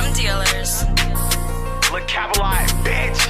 Gun dealers. Look, capitalize, bitch.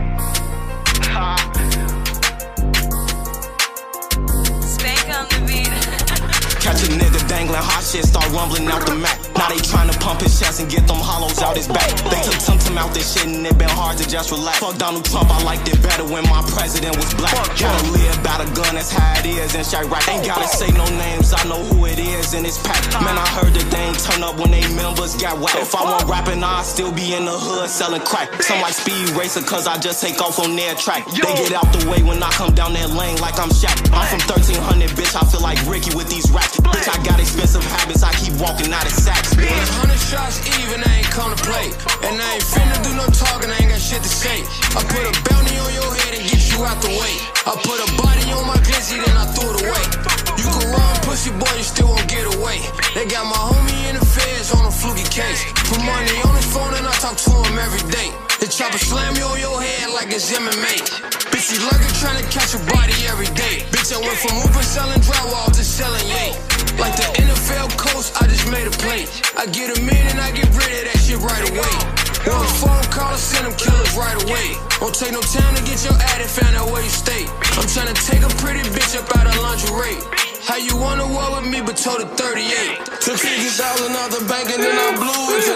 Spank on the beat. Catch a nigga dangling hot shit, start rumbling out the Mac. Now they tryna pump his chest and get them hollows out his back. They took Tum out this shit and it been hard to just relax. Fuck Donald Trump, I liked it better when my president was black. Gotta live by the gun, that's how it is in Chirac. Ain't gotta say no names, I know who it is in this pack. Man, I heard that they ain't turn up when they members got whacked. If I wasn't rapping, I'd still be in the hood selling crack. Some like Speed Racer, cause I just take off on their track. They get out the way when I come down that lane like I'm Shaq. I'm from 1300, bitch, I feel like Ricky with these raps. Bitch, I got expensive habits, I keep walking out of sacks, bitch. 100 shots even, I ain't come to play. And I ain't finna do no talking, I ain't got shit to say. I put a bounty on your head and get you out the way. I put a body on my glizzy, then I threw it away. You can run, pussy boy, you still won't get away. They got my homie in the feds on a fluky case. Put money on his phone and I talk to him every day. The chopper slam you on your head like it's MMA. Bitch, you lurking trying to catch a body every day. Bitch, I went from Uber selling drywall to selling yay. Like the NFL coach, I just made a play. I get a minute, I get rid of that shit right away. One phone call, I send them killers right away. Won't take no time to get your ad and find out where you stay. I'm trying to take a pretty bitch up out of lingerie. How you wanna war with me but told her 38? Took 50,000 out the bank and then I blew it.